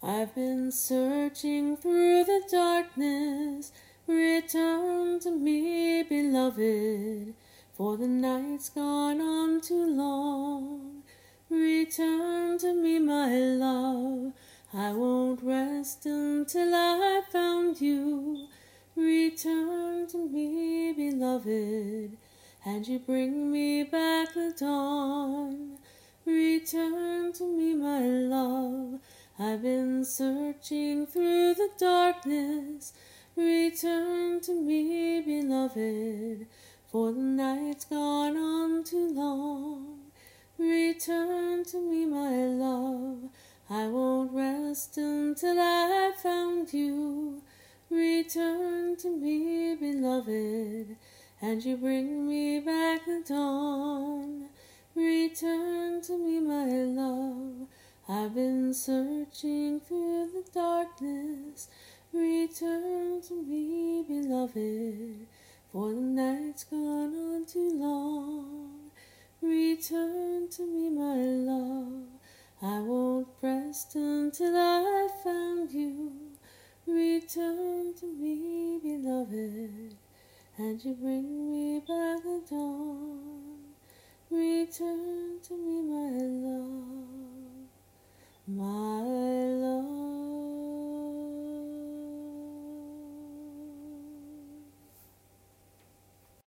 I've been searching through the darkness. Return to me, beloved, for the night's gone on too long. Return to me, my love, I won't rest until I found you. Return to me, beloved, and you bring me back the dawn. Return to me, my love, I've been searching through the darkness. Return to me, beloved, for the night's gone on too long. Return to me, my love, I won't rest until I found you. Return to me, beloved, and you bring me back the dawn. Return to me, my love, I've been searching through the darkness. Return to me, beloved, for the night's gone on too long. Return to me, my love, I won't rest until I found you. Return to me, beloved, and you bring me back the dawn. Return to me, my love.